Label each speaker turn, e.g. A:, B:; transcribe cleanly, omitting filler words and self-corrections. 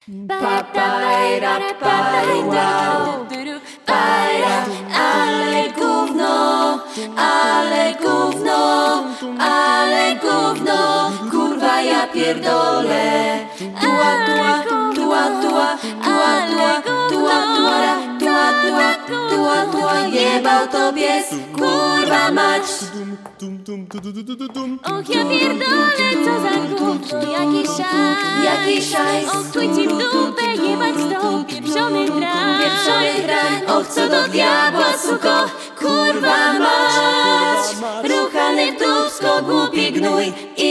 A: Papajra, wow. Pajra, ale gówno, ale gówno, ale gówno, kurwa ja pierdolę. Tua, tua, tua, tua, tua, tua, tua, tua, tua, tua, tua, tua, jebał to pies, kurwa mać.
B: Och ja pierdolę, co za gówno, jaki szajs. Och chuj ci w dupę, jebać to, pieprzony drań.
A: Och co do diabła, suko, kurwa mać. Ruchany dupsko, głupi gnój i